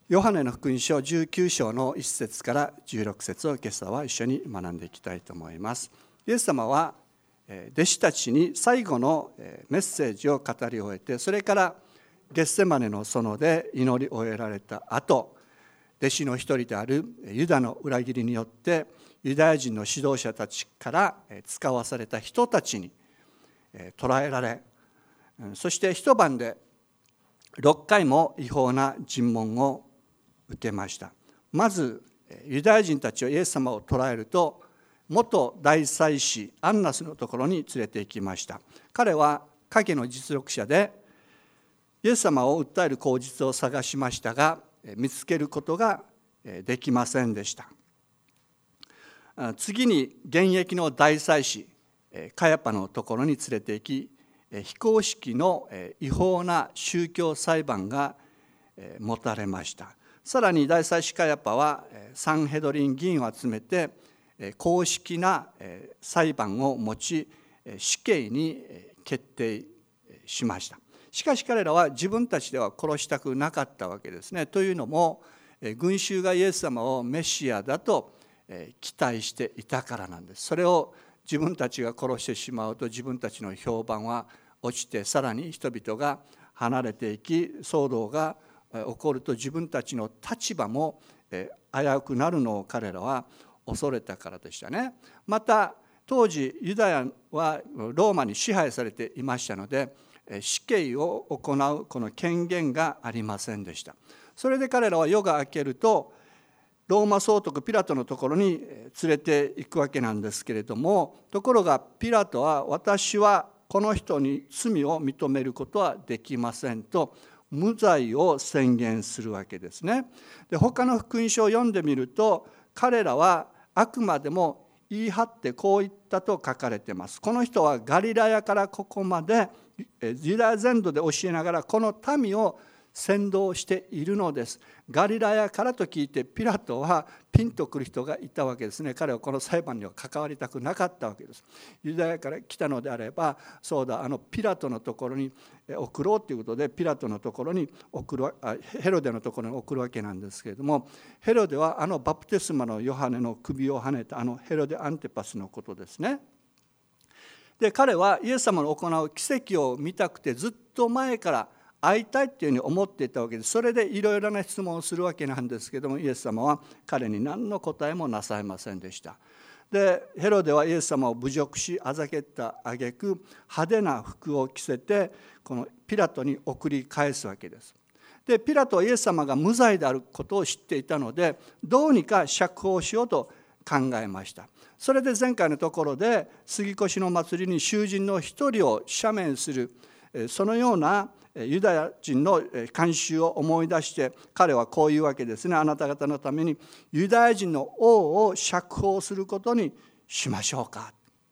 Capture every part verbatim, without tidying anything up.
ヨハネの福音書じゅうきゅう章のいち節からじゅうろく節を今朝は一緒に学んでいきたいと思います。イエス様は弟子たちに最後のメッセージを語り終えて、それからゲッセマネの園で祈り終えられた後、弟子の一人であるユダの裏切りによってユダヤ人の指導者たちから使わされた人たちに捕らえられ、そして一晩でろっかいも違法な尋問を受けました。まずユダヤ人たちはイエス様を捕らえると、元大祭司アンナスのところに連れて行きました。彼は影の実力者で、イエス様を訴える口実を探しましたが、見つけることができませんでした。次に現役の大祭司カヤパのところに連れて行き、非公式の違法な宗教裁判が持たれました。さらに大祭司カヤパはサンヘドリン議員を集めて公式な裁判を持ち、死刑に決定しました。しかし彼らは自分たちでは殺したくなかったわけですね。というのも、群衆がイエス様をメシアだと期待していたからなんです。それを自分たちが殺してしまうと、自分たちの評判は落ちて、さらに人々が離れていき、騒動が起こると自分たちの立場も危うくなるのを彼らは恐れたからでしたね。また当時ユダヤはローマに支配されていましたので、死刑を行うこの権限がありませんでした。それで彼らは夜が明けるとローマ総督ピラトのところに連れて行くわけなんですけれども、ところがピラトは、私はこの人に罪を認めることはできませんと無罪を宣言するわけですね。で、他の福音書を読んでみると、彼らはあくまでも言い張ってこう言ったと書かれています。この人はガリラヤからここまでユダヤ全土で教えながらこの民を扇動しているのです。ガリラヤからと聞いてピラトはピンとくる人がいたわけですね。彼はこの裁判には関わりたくなかったわけです。ユダヤから来たのであれば、そうだ、あのピラトのところに送ろうということでピラトのところに送る、ヘロデのところに送るわけなんですけれども、ヘロデはあのバプテスマのヨハネの首をはねたあのヘロデ・アンテパスのことですね。で、彼はイエス様の行う奇跡を見たくてずっと前から会いたいっていうふうに思っていたわけです。それでいろいろな質問をするわけなんですけども、イエス様は彼に何の答えもなさいませんでした。で、ヘロデはイエス様を侮辱しあざけった挙句、派手な服を着せてこのピラトに送り返すわけです。で、ピラトはイエス様が無罪であることを知っていたので、どうにか釈放しようと考えました。それで前回のところで杉越の祭りに囚人の一人を赦免する、そのようなユダヤ人の慣習を思い出して、彼はこういうわけですね。あなた方のためにユダヤ人の王を釈放することにしましょうか。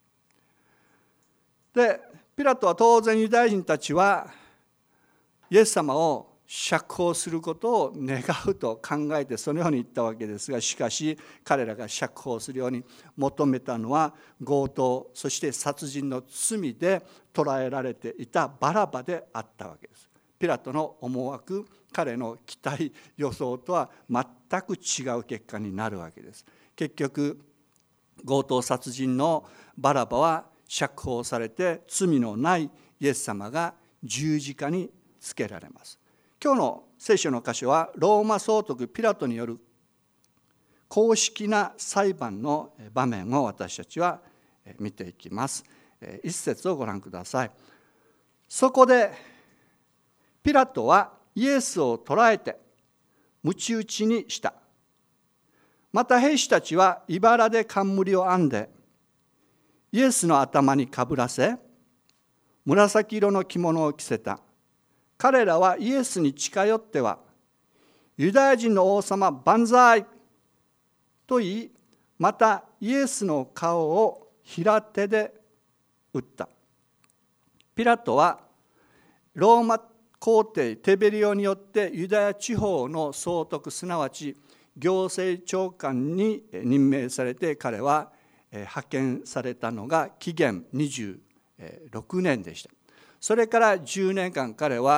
で、ピラトは当然ユダヤ人たちはイエス様を釈放することを願うと考えてそのように言ったわけですが、しかし彼らが釈放するように求めたのは強盗、そして殺人の罪で捕らえられていたバラバであったわけです。ピラトの思惑、彼の期待予想とは全く違う結果になるわけです。結局強盗殺人のバラバは釈放されて、罪のないイエス様が十字架につけられます。今日の聖書の箇所はローマ総督ピラトによる公式な裁判の場面を私たちは見ていきます。一節をご覧ください。そこでピラトはイエスを捕らえて鞭打ちにした。また兵士たちは茨で冠を編んでイエスの頭にかぶらせ、紫色の着物を着せた。彼らはイエスに近寄っては、ユダヤ人の王様万歳と言い、またイエスの顔を平手で打った。ピラトはローマ皇帝テベリオによってユダヤ地方の総督、すなわち行政長官に任命されて、彼は派遣されたのが紀元にじゅうろくねんでした。それからじゅうねんかん彼は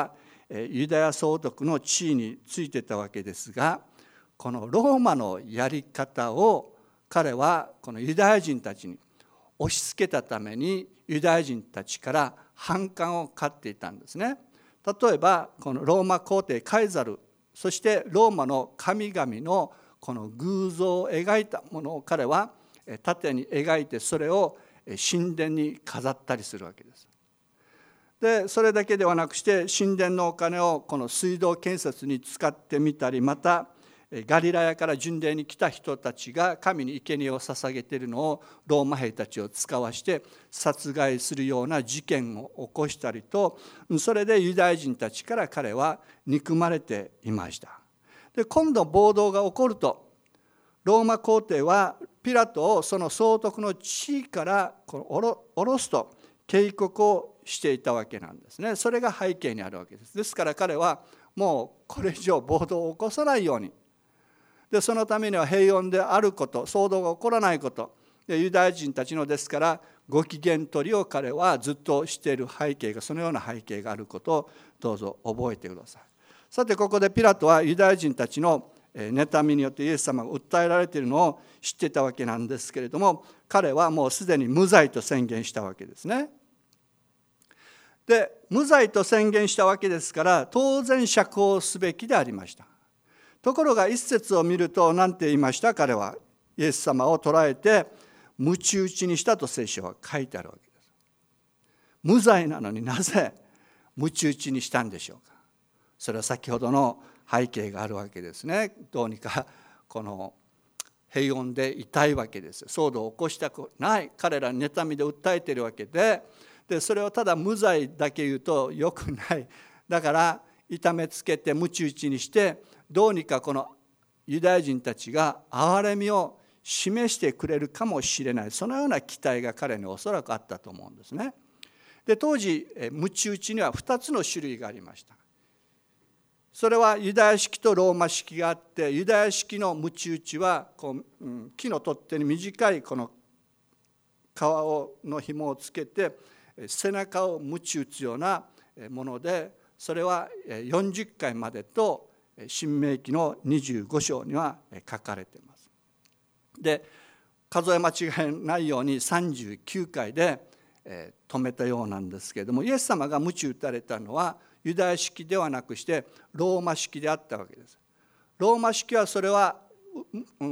ユダヤ総督の地位についてたわけですが、このローマのやり方を彼はこのユダヤ人たちに押し付けたために、ユダヤ人たちから反感を買っていたんですね。例えばこのローマ皇帝カイザル、そしてローマの神々のこの偶像を描いたものを彼は縦に描いて、それを神殿に飾ったりするわけです。でそれだけではなくして、神殿のお金をこの水道建設に使ってみたり、またガリラヤから巡礼に来た人たちが神に生贄を捧げているのをローマ兵たちを使わして殺害するような事件を起こしたりと、それでユダヤ人たちから彼は憎まれていました。で今度暴動が起こると、ローマ皇帝はピラトをその総督の地位から下ろすと警告をしていたわけなんですね。それが背景にあるわけです。ですから彼はもうこれ以上暴動を起こさないように、でそのためには平穏であること、騒動が起こらないこと、でユダヤ人たちのですからご機嫌取りを彼はずっとしている背景が、そのような背景があることをどうぞ覚えてください。さてここでピラトはユダヤ人たちの妬みによってイエス様が訴えられているのを知っていたわけなんですけれども、彼はもうすでに無罪と宣言したわけですね。で無罪と宣言したわけですから、当然釈放すべきでありました。ところが一節を見ると何て言いました？彼はイエス様を捕らえて鞭打ちにしたと聖書は書いてあるわけです。無罪なのになぜ鞭打ちにしたんでしょうか。それは先ほどの背景があるわけですね。どうにかこの平穏でいたいわけです。騒動を起こしたくない、彼ら妬みで訴えているわけで、でそれをただ無罪だけ言うとよくない。だから痛めつけて鞭打ちにして、どうにかこのユダヤ人たちが憐れみを示してくれるかもしれない、そのような期待が彼におそらくあったと思うんですね。で当時鞭打ちにはふたつの種類がありました。それはユダヤ式とローマ式があって、ユダヤ式の鞭打ちはこう、うん、木の取っ手に短いこの皮の紐をつけて背中を鞭打つようなもので、それはよんじゅっかいまでと申命記のにじゅうご章には書かれています。で数え間違えないようにさんじゅうきゅうかいで止めたようなんですけれども、イエス様が鞭打たれたのはユダヤ式ではなくしてローマ式であったわけです。ローマ式はそれは、うん、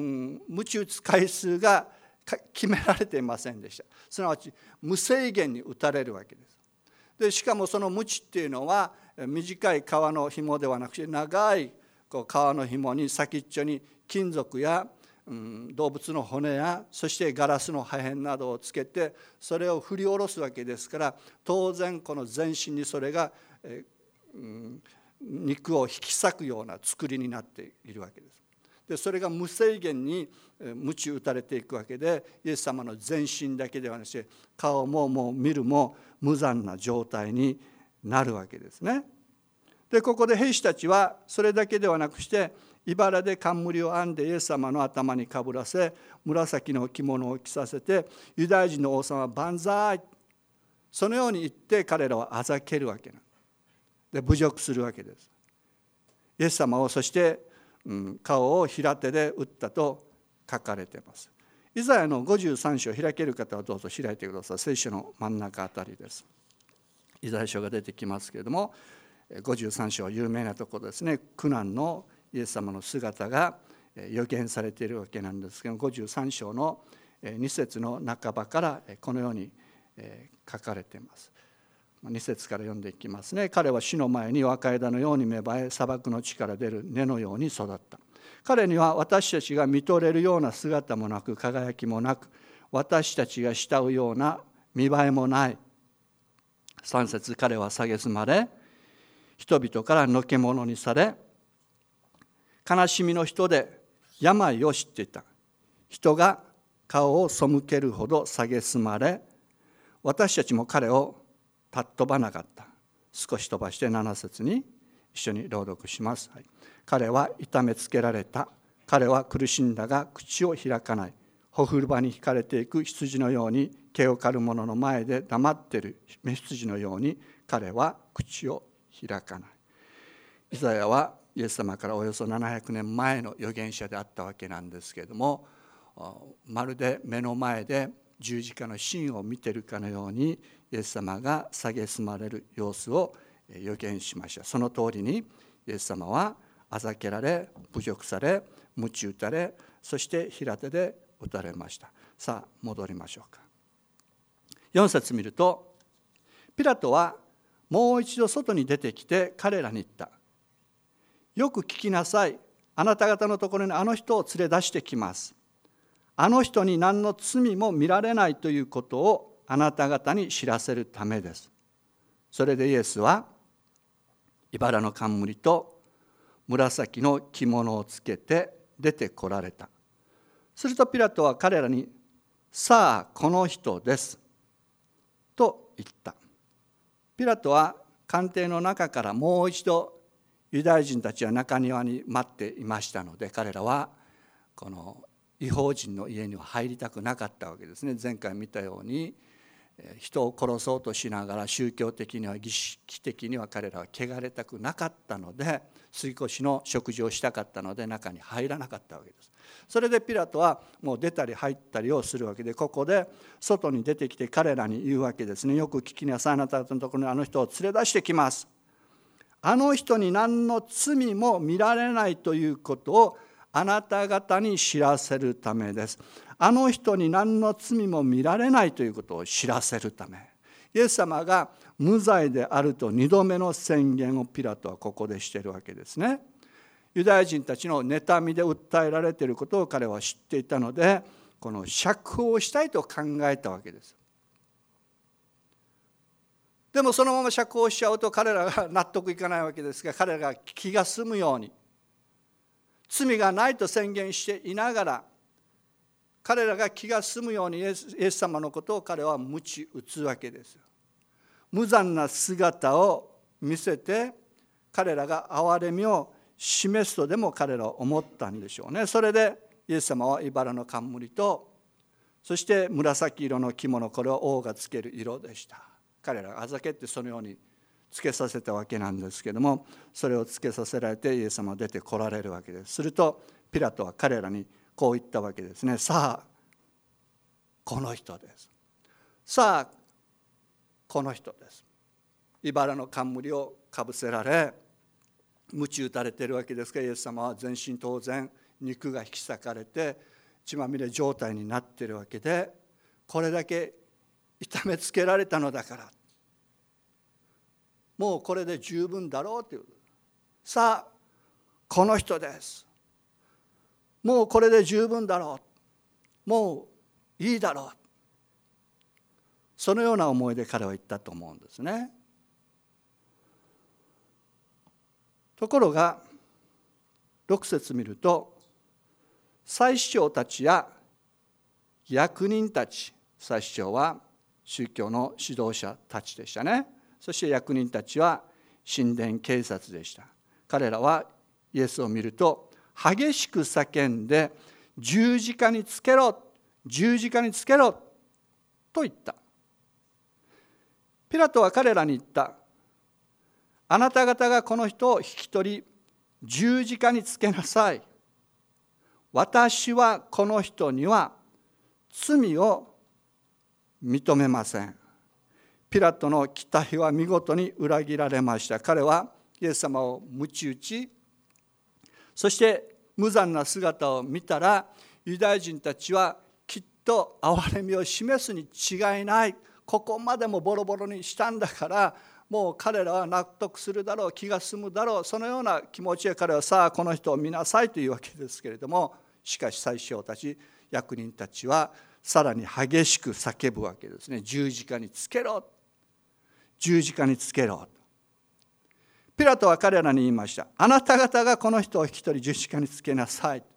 鞭打つ回数が決められていませんでした。すなわち無制限に打たれるわけです。でしかもその鞭っていうのは短い皮の紐ではなくて、長いこう皮の紐に先っちょに金属や、うん、動物の骨や、そしてガラスの破片などをつけて、それを振り下ろすわけですから、当然この全身にそれが、えうん、肉を引き裂くような作りになっているわけです。でそれが無制限に鞭打たれていくわけで、イエス様の全身だけではなくて顔ももう見るも無残な状態になるわけですね。でここで兵士たちはそれだけではなくして、茨で冠を編んでイエス様の頭にかぶらせ、紫の着物を着させて、ユダヤ人の王様万歳、そのように言って彼らをあざけるわけなんで、侮辱するわけです。イエス様を、そして、うん、顔を平手で打ったと書かれています。イザヤのごじゅうさん章開ける方はどうぞ開いてください。聖書の真ん中あたりです。イザヤ書が出てきますけれども、ごじゅうさん章有名なところですね。苦難のイエス様の姿が予言されているわけなんですけど、ごじゅうさん章のに節の半ばからこのように書かれています。に節から読んでいきますね。彼は死の前に若枝のように芽生え、砂漠の地から出る根のように育った。彼には私たちが見とれるような姿もなく、輝きもなく、私たちが慕うような見栄えもない。さん節、彼は蔑まれ、人々からのけ者にされ、悲しみの人で病を知っていた。人が顔を背けるほど蔑まれ、私たちも彼を尊ばなかった。少し飛ばしてなな節に一緒に朗読します。はい、彼は痛めつけられた。彼は苦しんだが口を開かない。ほふる場に引かれていく羊のように、毛を刈る者の前で黙っている雌羊のように、彼は口を開かない。 イザヤはイエス様からおよそななひゃくねんまえの預言者であったわけなんですけれども、まるで目の前で十字架のシーンを見ているかのようにイエス様が蔑まれる様子を預言しました。その通りにイエス様はあざけられ、侮辱され、鞭打たれ、そして平手で打たれました。さあ戻りましょうか。よん節見ると、ピラトはもう一度外に出てきて彼らに言った。よく聞きなさい。あなた方のところにあの人を連れ出してきます。あの人に何の罪も見られないということをあなた方に知らせるためです。それでイエスは茨の冠と紫の着物をつけて出てこられた。するとピラトは彼らに、さあこの人ですと言った。ピラトは官邸の中からもう一度ユダヤ人たちは中庭に待っていましたので、彼らはこの異邦人の家には入りたくなかったわけですね。前回見たように人を殺そうとしながら宗教的には儀式的には彼らは汚れたくなかったので、杉越の食事をしたかったので中に入らなかったわけです。それでピラトはもう出たり入ったりをするわけで、ここで外に出てきて彼らに言うわけですね。よく聞きなさい。あなた方のところにあの人を連れ出してきます。あの人に何の罪も見られないということをあなた方に知らせるためです。あの人に何の罪も見られないということを知らせるため。イエス様が無罪であると二度目の宣言をピラトはここでしているわけですね。ユダヤ人たちの妬みで訴えられていることを彼は知っていたので、この釈放したいと考えたわけです。でもそのまま釈放しちゃうと彼らが納得いかないわけですが、彼らが気が済むように罪がないと宣言していながら、彼らが気が済むようにイエス、イエス様のことを彼は鞭打つわけです。無残な姿を見せて彼らが憐れみを示すとでも彼らは思ったんでしょうね。それでイエス様は茨の冠と、そして紫色の着物、これは王がつける色でした。彼らがあざけってそのようにつけさせたわけなんですけども、それをつけさせられてイエス様は出てこられるわけです。するとピラトは彼らにこう言ったわけですね。さあこの人です。さあこの人です。茨の冠をかぶせられ鞭打たれているわけですが、イエス様は全身当然肉が引き裂かれて血まみれ状態になっているわけで、これだけ痛めつけられたのだからもうこれで十分だろうという。さあこの人です。もうこれで十分だろう、もういいだろう、そのような思いで彼は言ったと思うんですね。ところがろく節見ると、祭司長たちや役人たち、祭司長は宗教の指導者たちでしたね。そして役人たちは神殿警察でした。彼らはイエスを見ると激しく叫んで、十字架につけろ、十字架につけろと言った。ピラトは彼らに言った。あなた方がこの人を引き取り十字架につけなさい。私はこの人には罪を認めません。ピラトの期待は見事に裏切られました。彼はイエス様を鞭打ち、そして無残な姿を見たらユダヤ人たちはきっと憐れみを示すに違いない、ここまでもボロボロにしたんだからもう彼らは納得するだろう、気が済むだろう、そのような気持ちで彼はさあこの人を見なさいというわけですけれども、しかし祭司長たち役人たちはさらに激しく叫ぶわけですね。十字架につけろ、十字架につけろ。ピラトは彼らに言いました。あなた方がこの人を引き取り十字架につけなさい。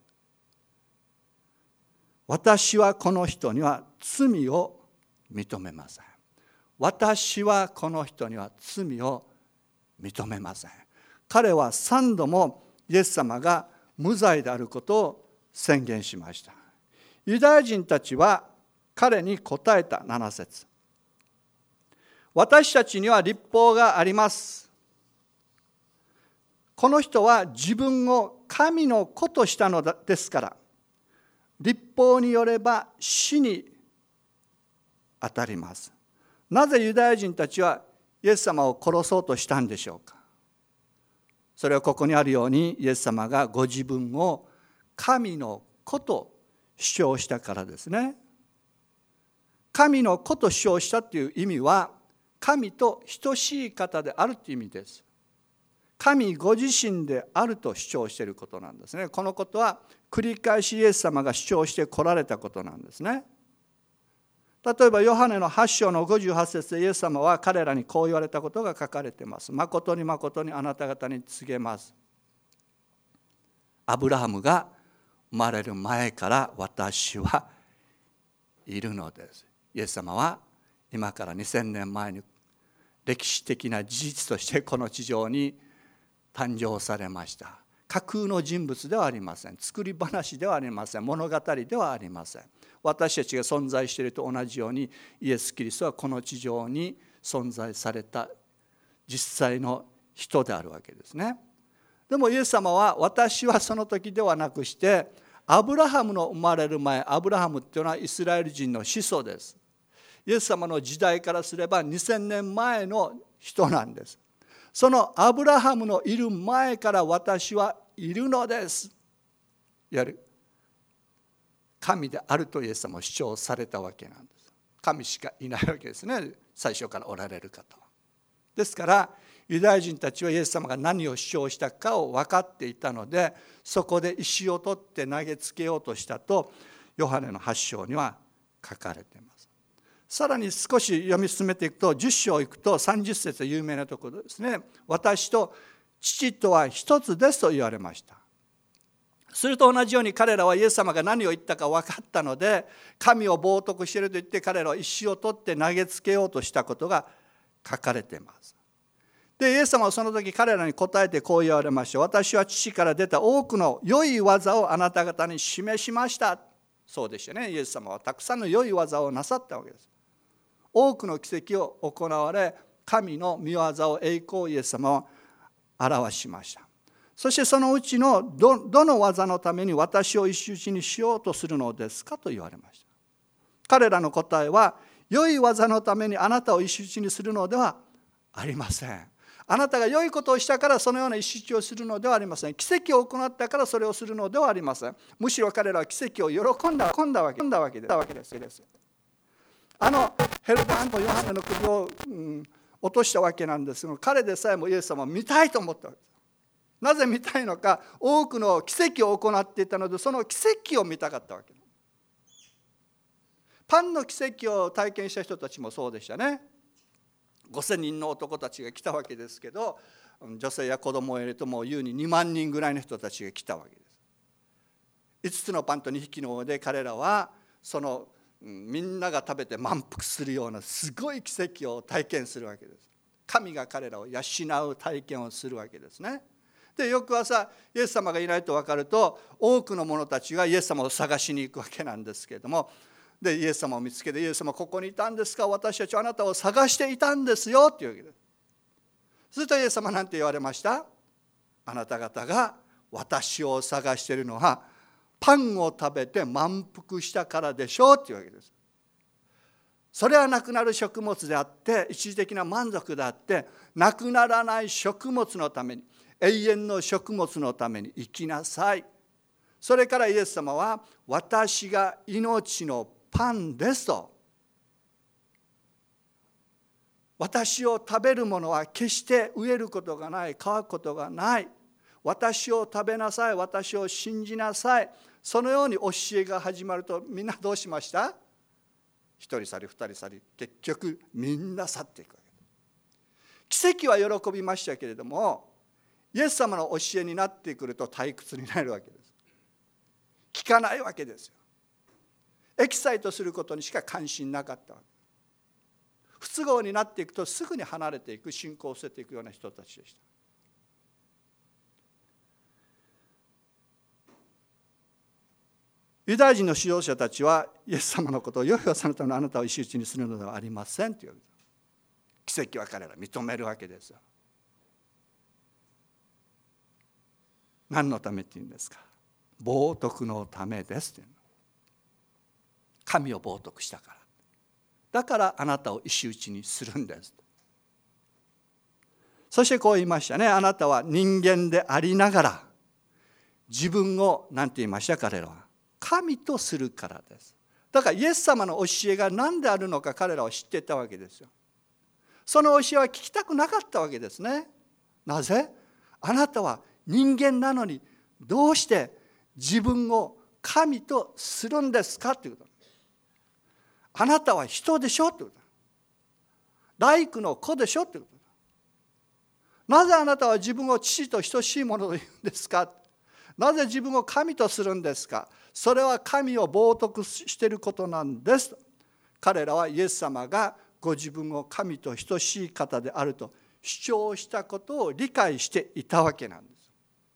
私はこの人には罪を認めません。私はこの人には罪を認めません。彼は三度もイエス様が無罪であることを宣言しました。ユダヤ人たちは彼に答えた。なな節。私たちには律法があります。 この人は自分を神の子としたのですから、律法によれば死に当たります。なぜユダヤ人たちはイエス様を殺そうとしたんでしょうか。それはここにあるように、イエス様がご自分を神の子と主張したからですね。神の子と主張したという意味は、神と等しい方であるという意味です。神ご自身であると主張していることなんですね。このことは繰り返しイエス様が主張してこられたことなんですね。例えばヨハネのはち章のごじゅうはち節でイエス様は彼らにこう言われたことが書かれています。誠に誠にあなた方に告げます。アブラハムが生まれる前から私はいるのです。イエス様は今からにせんねんまえに歴史的な事実としてこの地上に誕生されました。架空の人物ではありません。作り話ではありません。物語ではありません。私たちが存在していると同じように、イエス・キリストはこの地上に存在された実際の人であるわけですね。でもイエス様は、私はその時ではなくして、アブラハムの生まれる前、アブラハムというのはイスラエル人の始祖です。イエス様の時代からすればにせんねんまえの人なんです。そのアブラハムのいる前から私はいるのです。いわゆる神であるとイエス様は主張されたわけなんです。神しかいないわけですね、最初からおられる方は。ですからユダヤ人たちはイエス様が何を主張したかを分かっていたので、そこで石を取って投げつけようとしたとヨハネのはち章には書かれています。さらに少し読み進めていくと、じゅっ章いくとさんじゅっ節有名なところですね。私と父とは一つですと言われました。すると同じように彼らはイエス様が何を言ったか分かったので、神を冒涜していると言って彼らは石を取って投げつけようとしたことが書かれています。で、イエス様はその時彼らに答えてこう言われました。私は父から出た多くの良い技をあなた方に示しました。そうでしたね。イエス様はたくさんの良い技をなさったわけです。多くの奇跡を行われ、神の御業を栄光をイエス様は表しました。そしてそのうちの ど, どの技のために私を石打ちにしようとするのですかと言われました。彼らの答えは、良い技のためにあなたを石打ちにするのではありません。あなたが良いことをしたからそのような石打ちをするのではありません。奇跡を行ったからそれをするのではありません。むしろ彼らは奇跡を喜んだ、喜んだわけ、喜んだわけです。あのヘロダンとヨハネの首を、うん、落としたわけなんですが、彼でさえもイエス様を見たいと思ったわけです。なぜ見たいのか、多くの奇跡を行っていたので、その奇跡を見たかったわけです。パンの奇跡を体験した人たちもそうでしたね。ごせんにんの男たちが来たわけですけど、女性や子供を入れるともう優ににまんにんぐらいの人たちが来たわけです。いつつのパンとにひきの魚で彼らはそのみんなが食べて満腹するようなすごい奇跡を体験するわけです。神が彼らを養う体験をするわけですね。で、翌朝イエス様がいないと分かると、多くの者たちがイエス様を探しに行くわけなんですけれども、でイエス様を見つけて、イエス様ここにいたんですか、私たちはあなたを探していたんですよっていうわけです。するとイエス様なんて言われました。あなた方が私を探しているのはパンを食べて満腹したからでしょうっていうわけです。それはなくなる食物であって、一時的な満足であって、なくならない食物のために、永遠の食物のために生きなさい。それからイエス様は、私が命のパンですと。私を食べるものは決して飢えることがない、乾くことがない。私を食べなさい、私を信じなさい。そのように教えが始まると、みんなどうしました？一人去り二人去り、結局みんな去っていくわけです。奇跡は喜びましたけれども、イエス様の教えになってくると退屈になるわけです。聞かないわけですよ。エキサイトすることにしか関心なかったわけ。不都合になっていくとすぐに離れていく、信仰を捨てていくような人たちでした。ユダヤ人の指導者たちはイエス様のことを、良い技のためのあなたを石打ちにするのではありませんという奇跡は彼ら認めるわけですよ。 何のためって言うんですか。冒涜のためですっていうの。神を冒涜したから。だからあなたを石打ちにするんです。そしてこう言いましたね。あなたは人間でありながら自分を何て言いました彼らは。神とするからです。だからイエス様の教えが何であるのか彼らは知っていたわけですよ。その教えは聞きたくなかったわけですね。なぜ？あなたは人間なのにどうして自分を神とするんですかということ。あなたは人でしょということ。大工の子でしょということ。なぜあなたは自分を父と等しいものと言うんですか。なぜ自分を神とするんですか。それは神を冒涜していることなんです。彼らはイエス様がご自分を神と等しい方であると主張したことを理解していたわけなんです。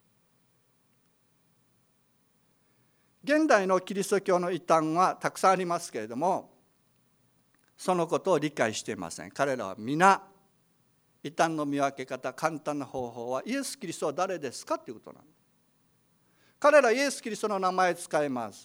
現代のキリスト教の異端はたくさんありますけれども、そのことを理解していません。彼らは皆異端の見分け方、簡単な方法はイエス・キリストは誰ですかということなんです。彼らはイエス・キリストの名前を使います。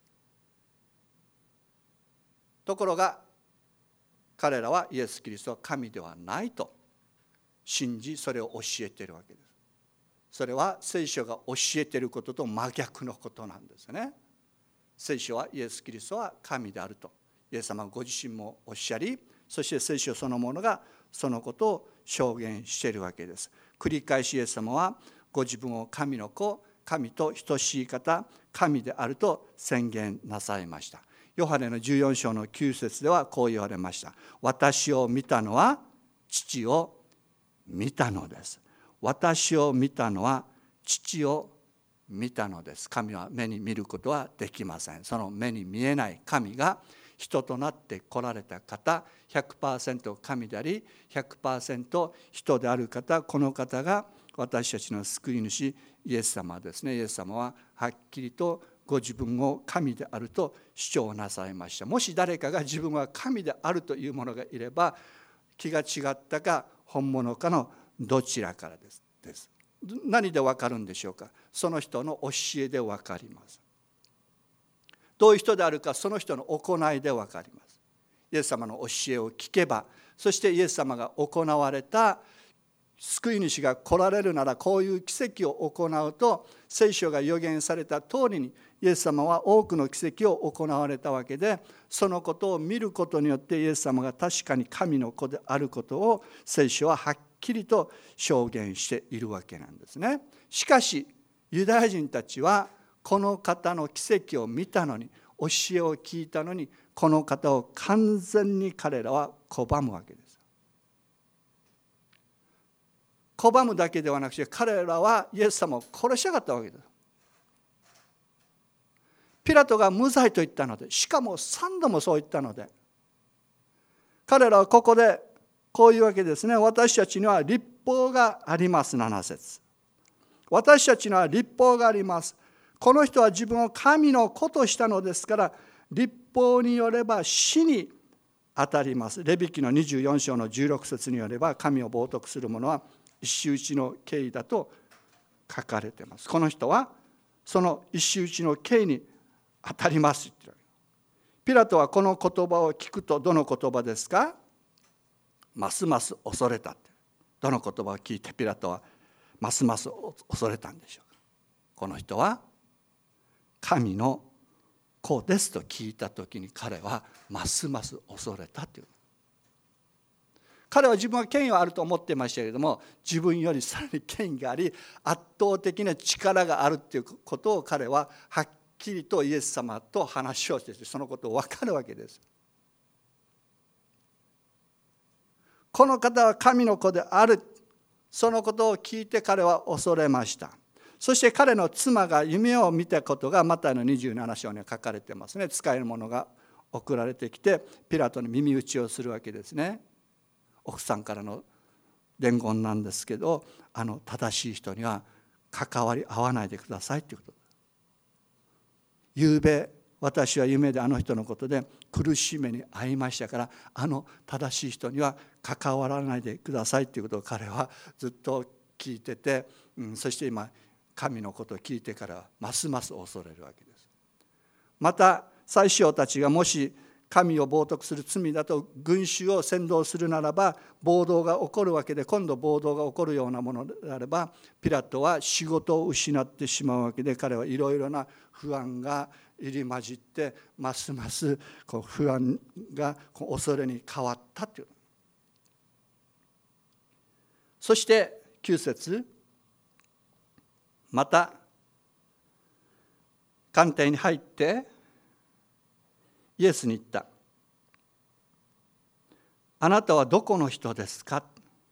ところが彼らはイエス・キリストは神ではないと信じ、それを教えているわけです。それは聖書が教えていることと真逆のことなんですね。聖書はイエス・キリストは神であるとイエス様ご自身もおっしゃり、そして聖書そのものがそのことを証言しているわけです。繰り返しイエス様はご自分を神の子、神と等しい方、神であると宣言なさいました。ヨハネのじゅうよん章のきゅう節ではこう言われました。私を見たのは父を見たのです。私を見たのは父を見たのです。神は目に見ることはできません。その目に見えない神が人となって来られた方、ひゃくパーセント 神であり ひゃくパーセント 人である方、この方が私たちの救い主イエス様ですね。イエス様ははっきりとご自分を神であると主張なさいました。もし誰かが自分は神であるというものがいれば、気が違ったか本物かのどちらからです。何で分かるんでしょうか。その人の教えで分かります。どういう人であるか、その人の行いで分かります。イエス様の教えを聞けば、そしてイエス様が行われた救い主が来られるならこういう奇跡を行うと、聖書が予言された通りにイエス様は多くの奇跡を行われたわけで、そのことを見ることによってイエス様が確かに神の子であることを聖書ははっきりと証言しているわけなんですね。しかしユダヤ人たちはこの方の奇跡を見たのに、教えを聞いたのに、この方を完全に彼らは拒むわけです。拒むだけではなくて、彼らはイエス様を殺したかったわけです。ピラトが無罪と言ったので、しかも三度もそう言ったので、彼らはここでこういうわけですね。私たちには律法があります。なな節。私たちには律法があります。この人は自分を神の子としたのですから、律法によれば死に当たります。レビ記のにじゅうよん章のじゅうろく節によれば、神を冒涜する者は一種打ちの刑だと書かれています。この人はその一種打ちの刑に当たりますって言ってる。ピラトはこの言葉を聞くと、どの言葉ですか？ますます恐れたって。どの言葉を聞いてピラトはますます恐れたんでしょうか。この人は神の子ですと聞いたときに、彼はますます恐れたという。彼は自分は権威はあると思ってましたけれども、自分よりさらに権威があり、圧倒的な力があるということを彼ははっきりとイエス様と話をして、そのことを分かるわけです。この方は神の子である、そのことを聞いて彼は恐れました。そして彼の妻が夢を見たことがマタイのにじゅうなな章に書かれてますね。使える者が送られてきてピラトに耳打ちをするわけですね。奥さんからの伝言なんですけど、あの正しい人には関わり合わないでくださいということ。ゆうべ私は夢であの人のことで苦しい目に遭いましたから、あの正しい人には関わらないでくださいということを彼はずっと聞いてて、うん、そして今神のことを聞いてからはますます恐れるわけです。また祭司長たちがもし神を冒涜する罪だと群衆を扇動するならば暴動が起こるわけで、今度暴動が起こるようなものであればピラトは仕事を失ってしまうわけで、彼はいろいろな不安が入り混じってますますこう不安がこう恐れに変わったという。そしてきゅう節、また官邸に入ってイエスに言った。あなたはどこの人ですか？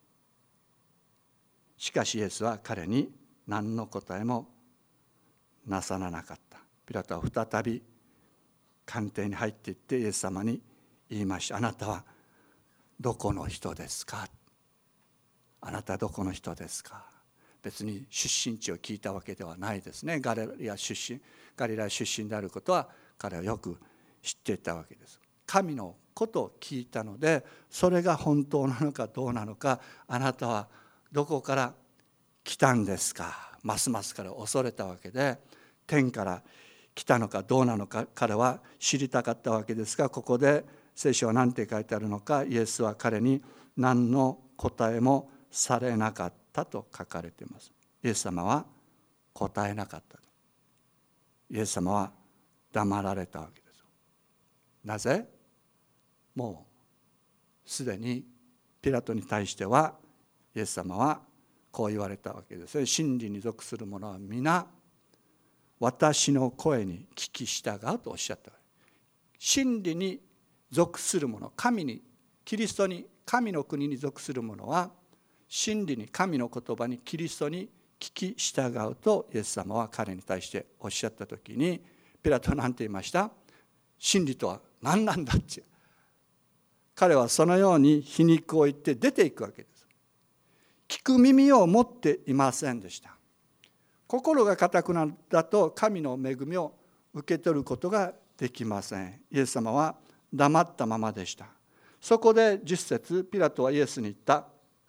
しかしイエスは彼に何の答えもなさらなかった。ピラトは再び官邸に入っていってイエス様に言いました。あなたはどこの人ですか？あなたはどこの人ですか？別に出身地を聞いたわけではないですね。ガリラ出身、ガリラ出身であることは彼はよく知っていたわけです。神のことを聞いたので、それが本当なのかどうなのか、あなたはどこから来たんですか？ますます彼は恐れたわけで、天から来たのかどうなのか彼は知りたかったわけですが、ここで聖書は何て書いてあるのか、イエスは彼に何の答えもされなかったと書かれています。イエス様は答えなかった。イエス様は黙られたわけです。なぜ？もうすでにピラトに対してはイエス様はこう言われたわけです。真理に属する者は皆私の声に聞き従うとおっしゃった。真理に属する者、神に、キリストに、神の国に属する者は真理に、神の言葉に、キリストに聞き従うとイエス様は彼に対しておっしゃったときに、ピラトは何て言いました？真理とは何なんだって。彼はそのように皮肉を言って出ていくわけです。聞く耳を持っていませんでした。心が堅くなるだと神の恵みを受け取ることができません。イエス様は黙ったままでした。そこでじゅっ節、ピラトはイエスに言った。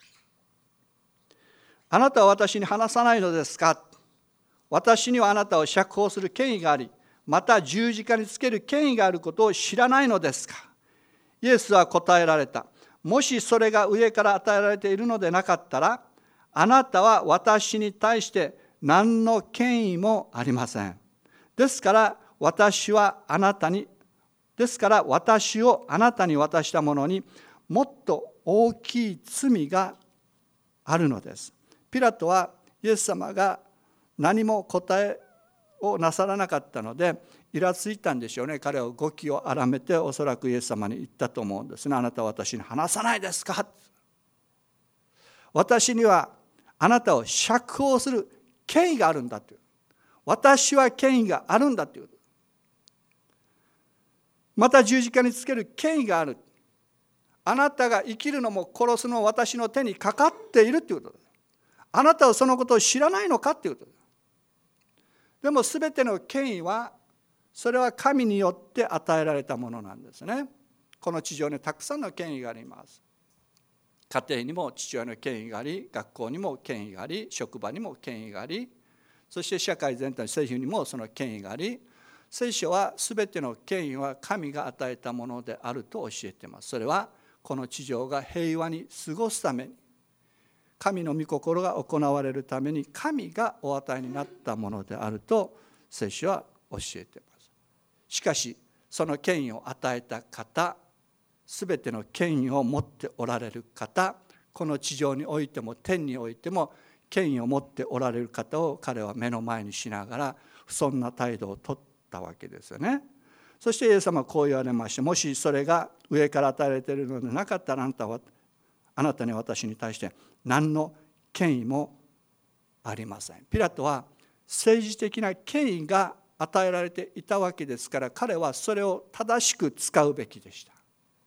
あなたは私に話さないのですか？私にはあなたを釈放する権威があり、また十字架につける権威があることを知らないのですか？イエスは答えられた。もしそれが上から与えられているのでなかったら、あなたは私に対して何の権威もありません。ですから私はあなたに、ですから私をあなたに渡した者にもっと大きい罪があるのです。ピラトはイエス様が何も答えをなさらなかったのでイラついたんでしょうね。彼は語気を荒めておそらくイエス様に言ったと思うんですね。あなたは私に話さないですか？私にはあなたを釈放する権威があるんだという。私は権威があるんだという。また十字架につける権威がある。あなたが生きるのも殺すのも私の手にかかっているということです。あなたはそのことを知らないのかということです。でもすべての権威はそれは神によって与えられたものなんですね。この地上にたくさんの権威があります。家庭にも父親の権威があり、学校にも権威があり、職場にも権威があり、そして社会全体の政府にもその権威があり、聖書はすべての権威は神が与えたものであると教えています。それはこの地上が平和に過ごすために、神の御心が行われるために神がお与えになったものであると聖書は教えています。しかしその権威を与えた方、すべての権威を持っておられる方、この地上においても天においても権威を持っておられる方を彼は目の前にしながら不遜な態度をとったわけですよね。そしてイエス様はこう言われました。もしそれが上から与えられているのでなかったら、あなたはあなたに私に対して何の権威もありません。ピラトは政治的な権威が与えられていたわけですから、彼はそれを正しく使うべきでした。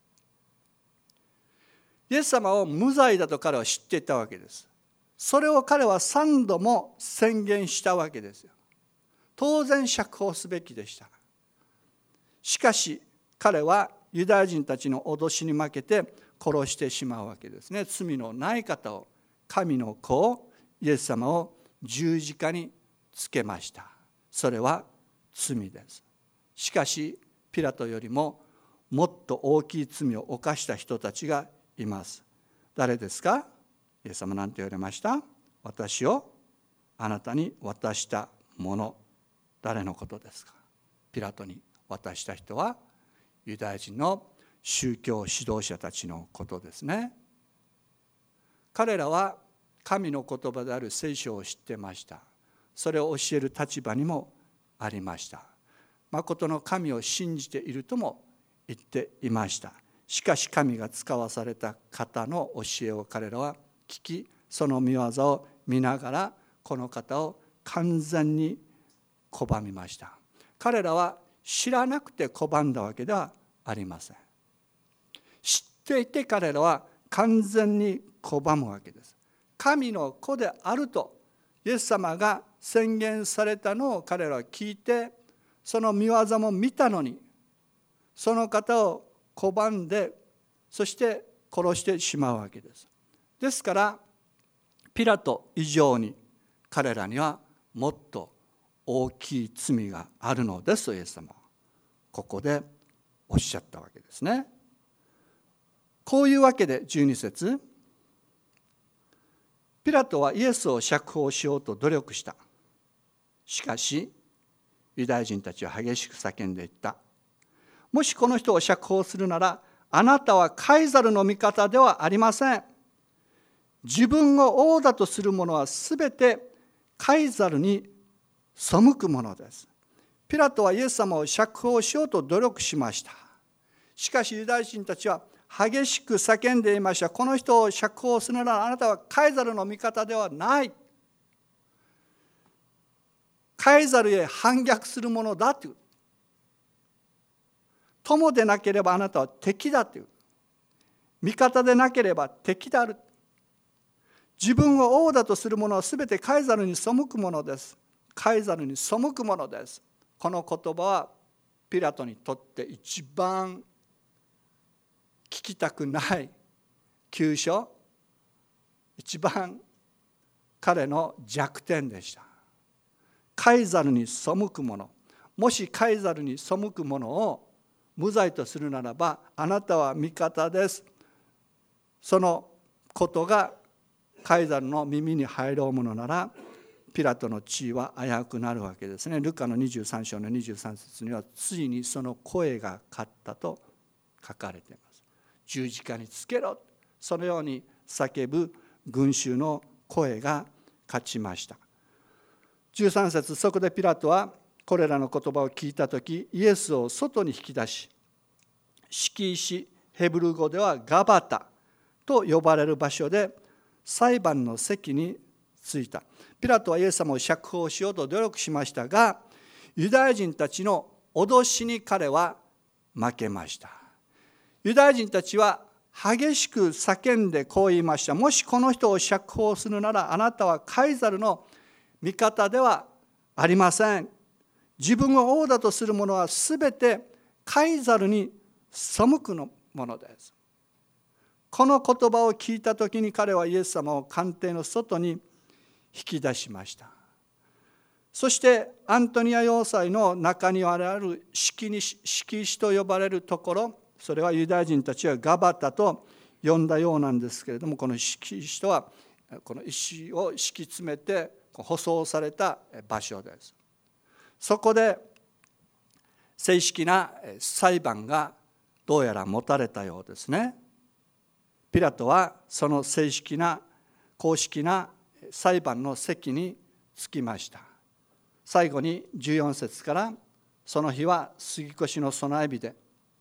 イエス様を無罪だと彼は知っていたわけです。それを彼は三度も宣言したわけですよ。当然釈放すべきでした。しかし彼はユダヤ人たちの脅しに負けて殺してしまうわけですね。罪のない方を、神の子を、イエス様を十字架につけました。それは罪です。しかしピラトよりももっと大きい罪を犯した人たちがいます。誰ですか？イエス様なんて言われました？私をあなたに渡した者。誰のことですか？ピラトに渡した人はユダヤ人の宗教指導者たちのことですね。彼らは神の言葉である聖書を知ってました。それを教える立場にもありました。誠の神を信じているとも言っていました。しかし神が使わされた方の教えを彼らは聞き、その見業を見ながらこの方を完全に拒みました。彼らは知らなくて拒んだわけではありません。知っていて彼らは完全に拒むわけです。神の子であるとイエス様が宣言されたのを彼らは聞いて、その見業も見たのに、その方を拒んで、そして殺してしまうわけです。ですからピラト以上に彼らにはもっと大きい罪があるのですとイエス様はここでおっしゃったわけですね。こういうわけでじゅうに節、ピラトはイエスを釈放しようと努力した。しかしユダヤ人たちは激しく叫んでいった。もしこの人を釈放するなら、あなたはカイザルの味方ではありません。自分を王だとする者はすべてカイザルに背くものです。ピラトはイエス様を釈放しようと努力しました。しかしユダヤ人たちは激しく叫んでいました。この人を釈放するならあなたはカイザルの味方ではない。カイザルへ反逆するものだという。友でなければあなたは敵だという。味方でなければ敵である。自分を王だとする者はすべてカイザルに背くものです。カイザルに背くものです。この言葉はピラトにとって一番聞きたくない急所、一番彼の弱点でした。カイザルに背くもの、もしカイザルに背くものを無罪とするならば、あなたは味方です。そのことがカイザルの耳に入ろうものなら、ピラトの地位は危うくなるわけですね。ルカのにじゅうさん章のにじゅうさん節には、ついにその声が勝ったと書かれています。十字架につけろ、そのように叫ぶ群衆の声が勝ちました。じゅうさん節、そこでピラトはこれらの言葉を聞いたとき、イエスを外に引き出し、敷石、ヘブル語ではガバタと呼ばれる場所で裁判の席に着いた。ピラトはイエス様を釈放しようと努力しましたが、ユダヤ人たちの脅しに彼は負けました。ユダヤ人たちは激しく叫んでこう言いました。もしこの人を釈放するなら、あなたはカイザルの味方ではありません。自分を王だとする者はすべてカイザルに背くのものです。この言葉を聞いたときに彼はイエス様を官邸の外に引き出しました。そしてアントニア要塞の中にある敷石と呼ばれるところ、それはユダヤ人たちはガバタと呼んだようなんですけれども、この敷石とはこの石を敷き詰めて舗装された場所です。そこで正式な裁判がどうやら持たれたようですね。ピラトはその正式な公式な裁判の席に着きました。最後にじゅうよん節から、その日は杉越の備え日で、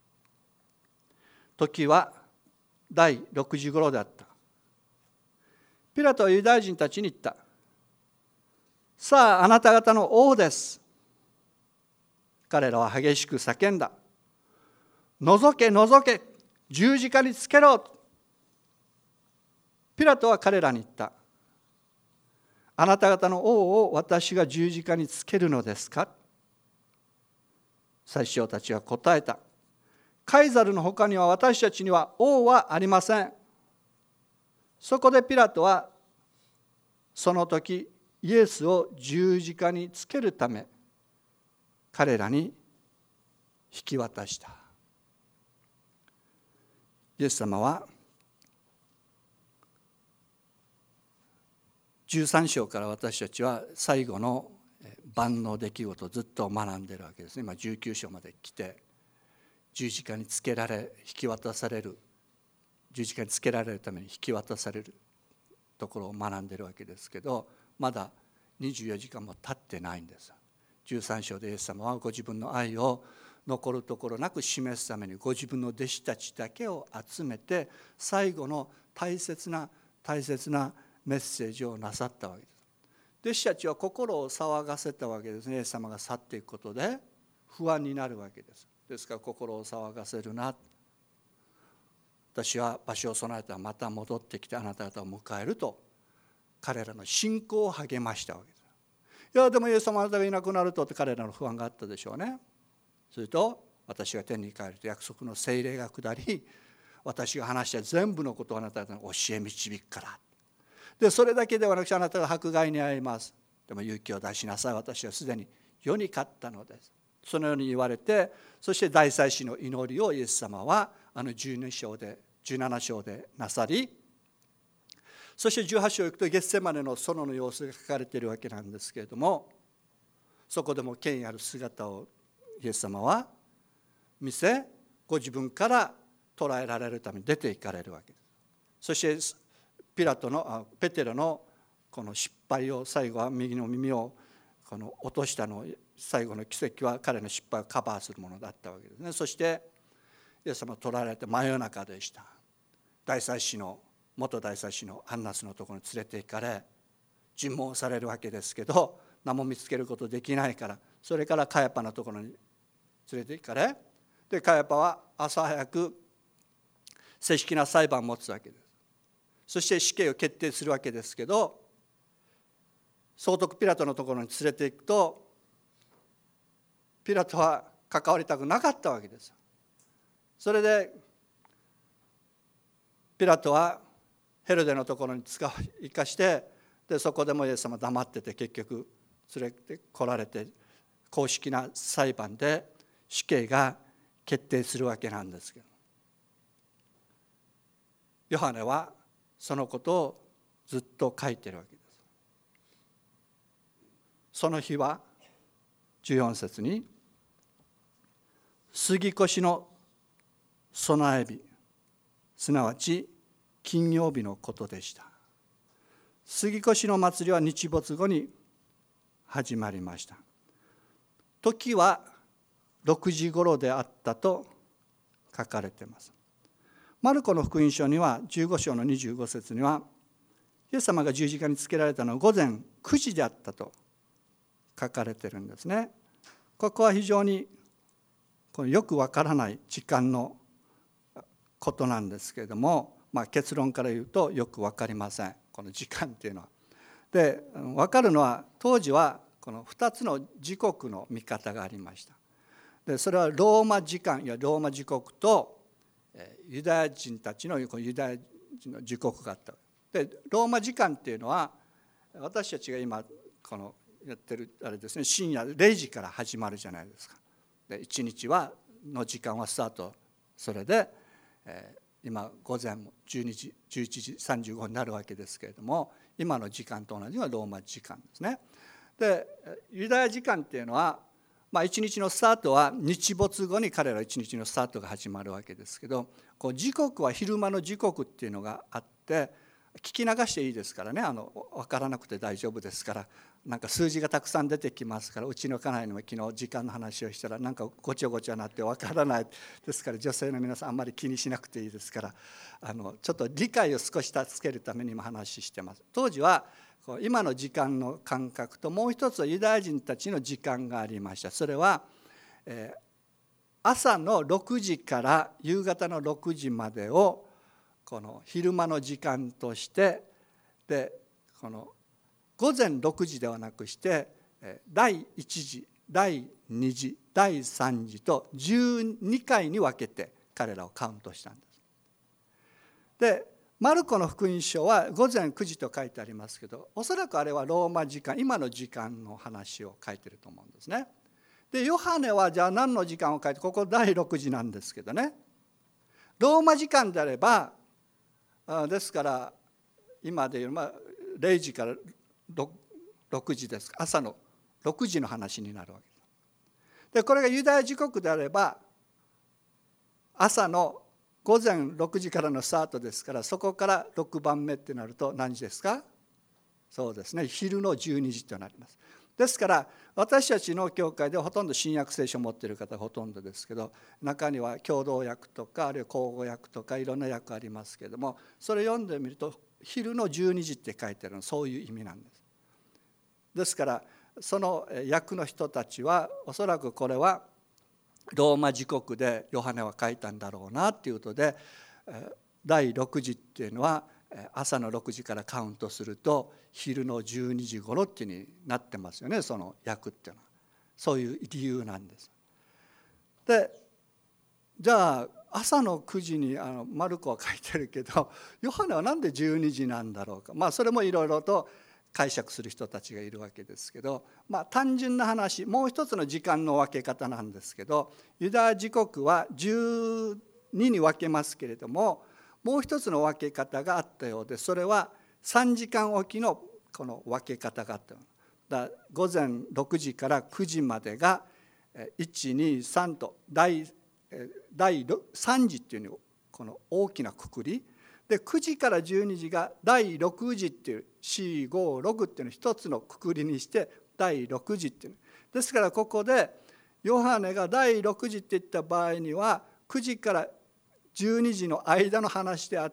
時は第ろくじ頃であった。ピラトはユダヤ人たちに言った。さあ、あなた方の王です。彼らは激しく叫んだ。覗け覗け、十字架につけろ。ピラトは彼らに言った。あなた方の王を私が十字架につけるのですか？祭司長たちは答えた。カイザルの他には私たちには王はありません。そこでピラトはその時イエスを十字架につけるため彼らに引き渡した。イエス様はじゅうさん章から私たちは最後の万の出来事をずっと学んでいるわけですね。今じゅうきゅう章まで来て、十字架につけられ引き渡される、十字架につけられるために引き渡されるところを学んでいるわけですけど、まだにじゅうよじかんも経ってないんです。じゅうさん章でイエス様はご自分の愛を残るところなく示すためにご自分の弟子たちだけを集めて最後の大切な大切なメッセージをなさったわけです。弟子たちは心を騒がせたわけですね。イエス様が去っていくことで不安になるわけです。ですから心を騒がせるな、私は場所を備えたらまた戻ってきてあなた方を迎えると彼らの信仰を励ましたわけです。いやでもイエス様あなたがいなくなるとって彼らの不安があったでしょうね。すると私が天に帰ると約束の聖霊が下り、私が話した全部のことをあなた方に教え導くから。でそれだけで私あなたが迫害に遭います。でも勇気を出しなさい、私はすでに世に勝ったのです。そのように言われて、そして大祭司の祈りをイエス様はあのじゅうに章でじゅうなな章でなさり、そしてじゅうはち章へ行くとゲッセマネの園の様子が書かれているわけなんですけれども、そこでも権威ある姿をイエス様は見せ、ご自分から捕らえられるために出て行かれるわけです。そしてピラトのペテロのこの失敗を、最後は右の耳をこの落としたの、最後の奇跡は彼の失敗をカバーするものだったわけですね。そしてイエス様は捕らえられて真夜中でした。大祭司の元大祭司のアンナスのところに連れて行かれ尋問されるわけですけど、何も見つけることできないから、それからカヤパのところに連れて行かれ、でカヤパは朝早く正式な裁判を持つわけです。そして死刑を決定するわけですけど、総督ピラトのところに連れて行くとピラトは関わりたくなかったわけです。それでピラトはヘロデのところに使わ生かして、でそこでもイエス様黙ってて、結局連れてこられて公式な裁判で死刑が決定するわけなんですけど、ヨハネはそのことをずっと書いているわけです。その日はじゅうよん節に杉越の備え日、すなわち金曜日のことでした。杉越の祭りは日没後に始まりました。時はろくじ頃であったと書かれています。マルコの福音書にはじゅうご章のにじゅうご節には、イエス様が十字架につけられたのは午前くじであったと書かれているんですね。ここは非常にこのよくわからない時間のことなんですけれども、まあ、結論から言うとよく分かりません、この時間っていうのは。で分かるのは、当時はこのふたつの時刻の見方がありました。でそれはローマ時間やローマ時刻とユダヤ人たちのユダヤ人の時刻があった。でローマ時間っていうのは私たちが今このやってるあれですね、深夜れいじから始まるじゃないですか。でいちにちはの時間はスタート、それで、えー今午前じゅうにじじゅういちじさんじゅうごふんになるわけですけれども、今の時間と同じのはローマ時間ですね。でユダヤ時間っていうのは、まあ、一日のスタートは日没後に彼ら一日のスタートが始まるわけですけど、こう時刻は昼間の時刻っていうのがあって、聞き流していいですからね、あの分からなくて大丈夫ですから、なんか数字がたくさん出てきますから、うちの家内にも昨日時間の話をしたらなんかごちゃごちゃなって分からないですから、女性の皆さんあんまり気にしなくていいですから、あのちょっと理解を少し助けるために今話してます。当時はこう今の時間の感覚と、もう一つはユダヤ人たちの時間がありました。それは、えー、朝のろくじから夕方のろくじまでをこの昼間の時間として、でこの午前ろくじではなくしてだいいちじ、だいにじ、だいさんじとじゅうにかいに分けて彼らをカウントしたんです。でマルコの福音書は午前くじと書いてありますけど、おそらくあれはローマ時間、今の時間の話を書いてると思うんですね。でヨハネはじゃあ何の時間を書いて、ここだいろくじなんですけどね、ローマ時間であれば、ですから今でいう、まあ、れいじからろくじです。朝のろくじの話になるわけです。でこれがユダヤ時刻であれば朝の午前ろくじからのスタートですから、そこからろくばんめってなると何時ですか？そうですね、昼のじゅうにじとなります。ですから私たちの教会ではほとんど新約聖書を持っている方がほとんどですけど、中には共同訳とかあるいは口語訳とかいろんな訳ありますけれども、それ読んでみると昼のじゅうにじって書いてあるの、そういう意味なんです。ですからその訳の人たちはおそらくこれはローマ時刻でヨハネは書いたんだろうなっていうことで、だいろくじっていうのは朝のろくじからカウントすると昼のじゅうにじ頃っていうになってますよね、その訳っていうのは。そういう理由なんです。でじゃあ朝のくじにあのマルコは書いてるけど、ヨハネはなんでじゅうにじなんだろうか。まあそれもいろいろと解釈する人たちがいるわけですけど、まあ単純な話、もう一つの時間の分け方なんですけど、ユダヤ時刻はじゅうにに分けますけれども、もう一つの分け方があったようで、それはさんじかんおきのこの分け方があった。だ午前ろくじからくじまでがいち、に、さんと第さんじっていうのこの大きなくくりで、くじからじゅうにじがだいろくじっていうよん、ご、ろくっていうのを一つのくくりにしてだいろくじっていう。ですからここでヨハネがだいろくじって言った場合にはくじからじゅうにじの間の話であって、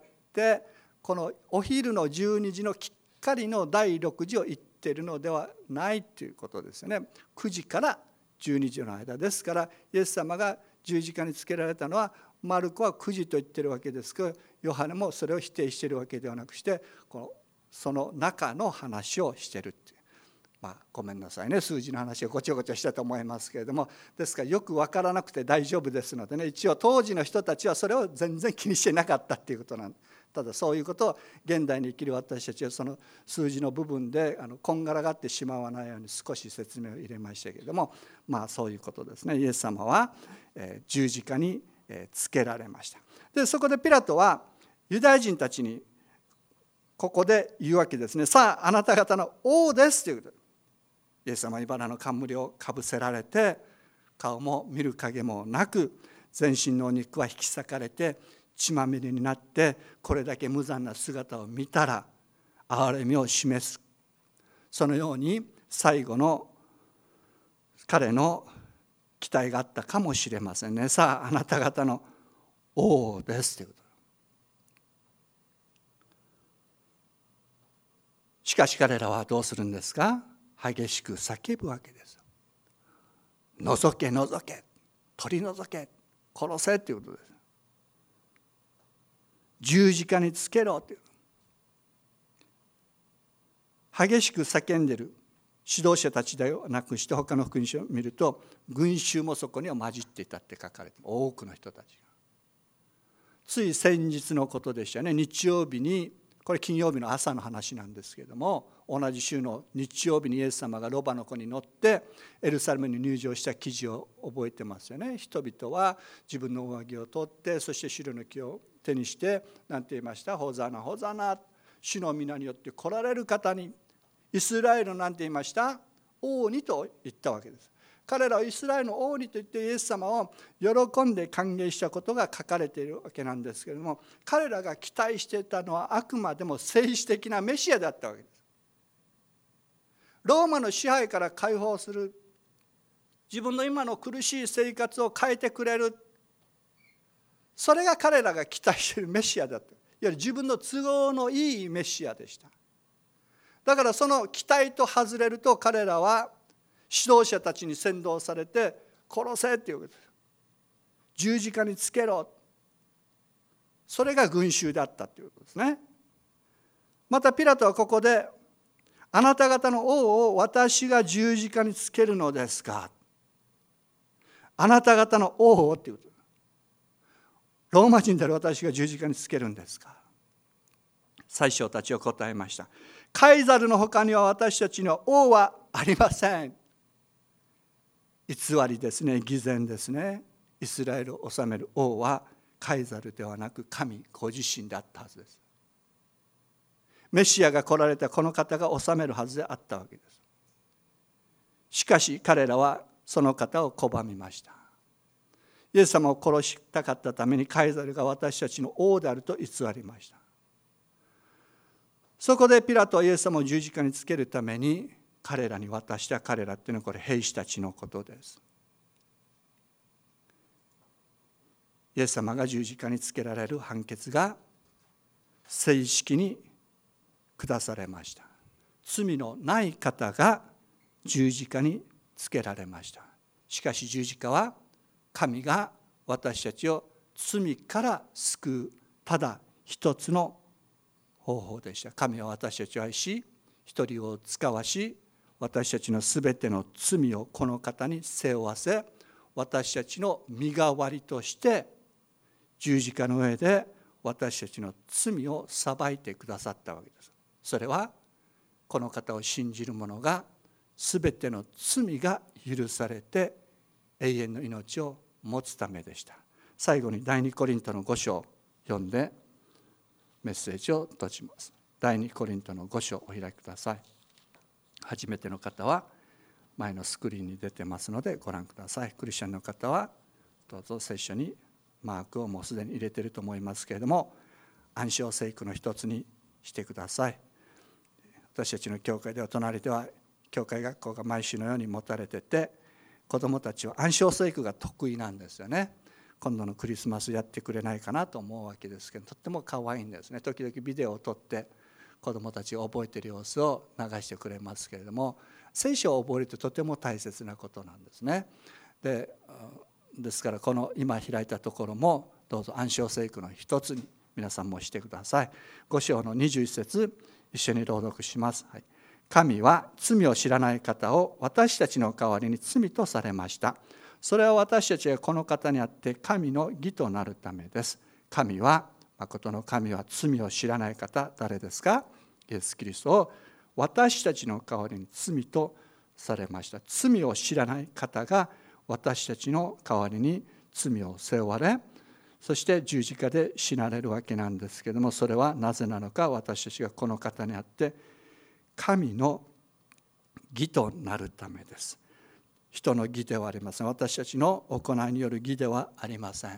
このお昼のじゅうにじのきっかりのだいろくじを言っているのではないということですよね。くじからじゅうにじの間ですから、イエス様が十字架につけられたのはマルコはくじと言っているわけですけど、ヨハネもそれを否定しているわけではなくして、このその中の話をしているっていう。まあごめんなさいね、数字の話がごちゃごちゃしたと思いますけれども、ですからよく分からなくて大丈夫ですのでね、一応当時の人たちはそれを全然気にしてなかったっていうことなんです。ただそういうことを現代に生きる私たちはその数字の部分であのこんがらがってしまわないように少し説明を入れましたけれども、まあそういうことですね。イエス様は十字架につけられました。でそこでピラトはユダヤ人たちにここで言うわけですね。さああなた方の王ですということで、イエス様は茨の冠をかぶせられて、顔も見る影もなく、全身のお肉は引き裂かれて血まみれになって、これだけ無残な姿を見たら憐れみを示す。そのように最後の彼の期待があったかもしれませんね。さああなた方の王ですということ。しかし彼らはどうするんですか？激しく叫ぶわけです。除け除け、取り除け、殺せということです。十字架につけろという。激しく叫んでいる指導者たちではなくして、他の福音書を見ると群衆もそこには混じっていたって書かれている。多くの人たちが。つい先日のことでしたね。日曜日に、これ金曜日の朝の話なんですけれども、同じ週の日曜日にイエス様がロバの子に乗ってエルサレムに入場した記事を覚えてますよね。人々は自分の上着を取って、そして白の木を手にして何て言いました？ホザナホザナ、主の皆によって来られる方に、イスラエルの何て言いました？王にと言ったわけです。彼らはイスラエルの王にと言ってイエス様を喜んで歓迎したことが書かれているわけなんですけれども、彼らが期待していたのはあくまでも政治的なメシアだったわけです。ローマの支配から解放する、自分の今の苦しい生活を変えてくれる、それが彼らが期待しているメシアだった。いわゆる自分の都合のいいメシアでした。だからその期待と外れると、彼らは指導者たちに扇動されて殺せっていうことです。十字架につけろ。それが群衆だったということですね。またピラトはここで、あなた方の王を私が十字架につけるのですか。あなた方の王をっていうこと。ローマ人である私が十字架につけるんですか。 宰相たちを答えました。カイザルの他には私たちには王はありません。偽りですね、偽善ですね。イスラエルを治める王はカイザルではなく神ご自身であったはずです。メシアが来られたこの方が治めるはずであったわけです。しかし彼らはその方を拒みました。イエス様を殺したかったためにカイザルが私たちの王であると偽りました。そこでピラトはイエス様を十字架につけるために彼らに渡した。彼らっていうのはこれ兵士たちのことです。イエス様が十字架につけられる判決が正式に下されました。罪のない方が十字架につけられました。しかし十字架は神が私たちを罪から救うただ一つの方法でした。神は私たちを愛し、一人を使わし、私たちのすべての罪をこの方に背負わせ、私たちの身代わりとして十字架の上で私たちの罪を裁いてくださったわけです。それはこの方を信じる者がすべての罪が許されて永遠の命を持つためでした。最後に第二コリントのご章を読んでメッセージを閉じます。第二コリントのご章をお開きください。初めての方は前のスクリーンに出てますのでご覧ください。クリスチャンの方はどうぞ聖書にマークをもうすでに入れていると思いますけれども、暗唱聖句の一つにしてください。私たちの教会では隣では教会学校が毎週のように持たれてて、子どもたちは暗唱聖句が得意なんですよね。今度のクリスマスやってくれないかなと思うわけですけど、とっても可愛いんですね。時々ビデオを撮って子どもたちが覚えている様子を流してくれますけれども、聖書を覚えるととても大切なことなんですね。でですからこの今開いたところもどうぞ暗唱聖句の一つに皆さんもしてください。ご章のにじゅういち節一緒に朗読します。はい、神は罪を知らない方を私たちの代わりに罪とされました。それは私たちがこの方にあって神の義となるためです。神は、誠の神は罪を知らない方、誰ですか？イエス・キリストを私たちの代わりに罪とされました。罪を知らない方が私たちの代わりに罪を背負われ、そして十字架で死なれるわけなんですけれども、それはなぜなのか。私たちがこの方にあって神の義となるためです。人の義ではありません。私たちの行いによる義ではありません。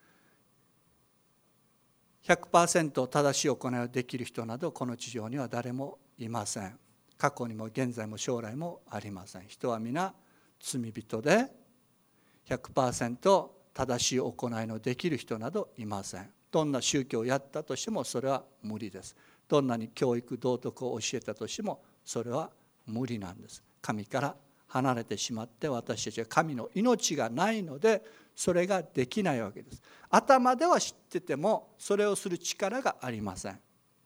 ひゃくパーセント 正しい行いをできる人などこの地上には誰もいません。過去にも現在も将来もありません。人は皆罪人で ひゃくパーセント 正しい行いのできる人などいません。どんな宗教をやったとしてもそれは無理です。どんなに教育道徳を教えたとしてもそれは無理なんです。神から離れてしまって私たちは神の命がないのでそれができないわけです。頭では知っててもそれをする力がありません。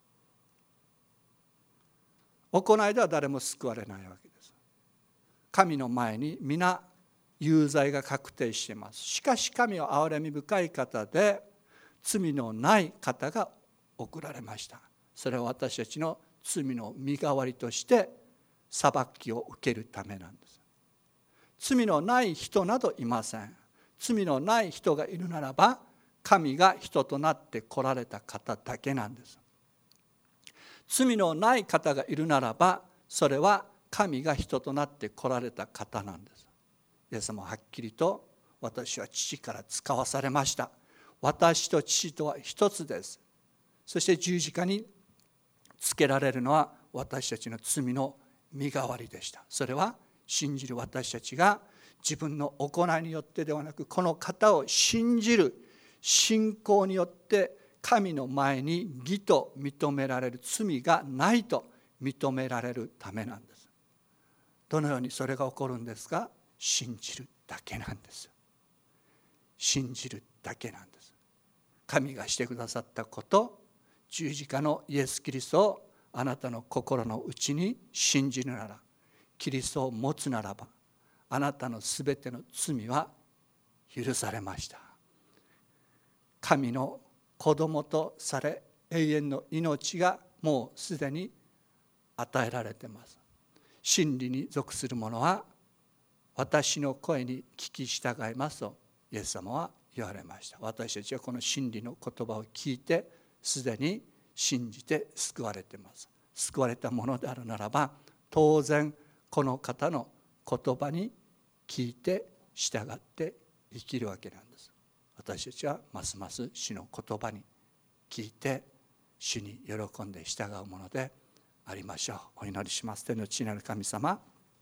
行いでは誰も救われないわけです。神の前に皆有罪が確定しています。しかし神は憐れみ深い方で罪のない方が送られました。それは私たちの罪の身代わりとして裁きを受けるためなんです。罪のない人などいません。罪のない人がいるならば神が人となって来られた方だけなんです。罪のない方がいるならばそれは神が人となって来られた方なんです。イエス様ははっきりと私は父から使わされました。私と父とは一つです。そして十字架につけられるのは私たちの罪の身代わりでした。それは信じる私たちが自分の行いによってではなくこの方を信じる信仰によって神の前に義と認められる、罪がないと認められるためなんです。どのようにそれが起こるんですか？信じるだけなんです。信じるだけなんです。神がしてくださったこと、十字架のイエス・キリストをあなたの心の内に信じるなら、キリストを持つならば、あなたのすべての罪は許されました。神の子供とされ、永遠の命がもうすでに与えられています。真理に属する者は私の声に聞き従いますとイエス様は言われました。私たちはこの真理の言葉を聞いてすでに信じて救われています。救われたものであるならば当然この方の言葉に聞いて従って生きるわけなんです。私たちはますます主の言葉に聞いて主に喜んで従うものでありましょう。お祈りします。天の父なる神様、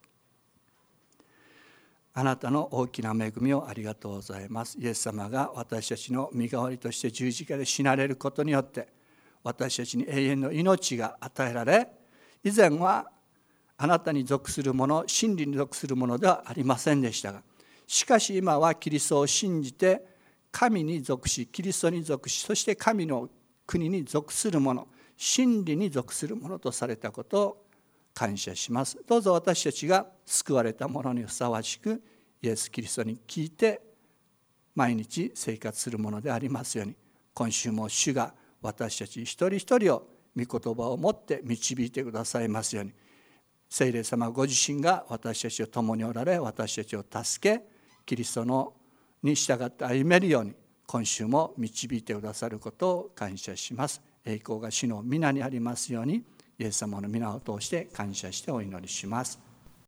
あなたの大きな恵みをありがとうございます。イエス様が私たちの身代わりとして十字架で死なれることによって私たちに永遠の命が与えられ、以前はあなたに属するもの、真理に属するものではありませんでしたが、しかし今はキリストを信じて神に属し、キリストに属し、そして神の国に属するもの、真理に属するものとされたことを感謝します。どうぞ私たちが救われたものにふさわしくイエス・キリストに聞いて毎日生活するものでありますように、今週も主が私たち一人一人を御言葉を持って導いてくださいますように、聖霊様ご自身が私たちを共におられ、私たちを助け、キリストのに従って歩めるように今週も導いてくださることを感謝します。栄光が主の皆にありますように、イエス様の皆を通して感謝してお祈りします。